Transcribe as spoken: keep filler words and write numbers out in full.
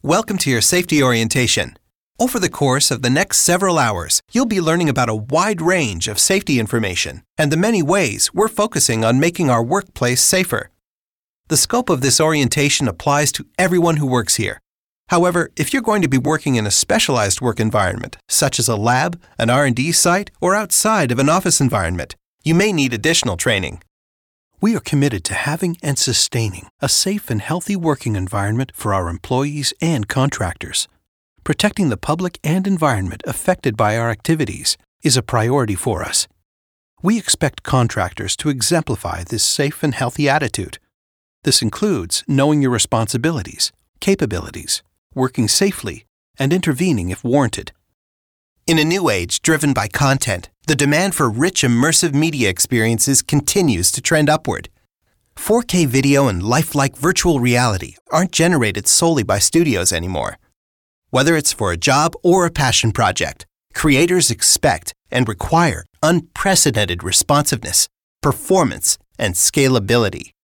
Welcome to your safety orientation. Over the course of the next several hours, you'll be learning about a wide range of safety information and the many ways we're focusing on making our workplace safer. The scope of this orientation applies to everyone who works here. However, if you're going to be working in a specialized work environment, such as a lab, an R and D site, or outside of an office environment, you may need additional training. We are committed to having and sustaining a safe and healthy working environment for our employees and contractors. Protecting the public and environment affected by our activities is a priority for us. We expect contractors to exemplify this safe and healthy attitude. This includes knowing your responsibilities, capabilities, working safely, and intervening if warranted. In a new age driven by content, the demand for rich immersive media experiences continues to trend upward. four K video and lifelike virtual reality aren't generated solely by studios anymore. Whether it's for a job or a passion project, creators expect and require unprecedented responsiveness, performance, and scalability.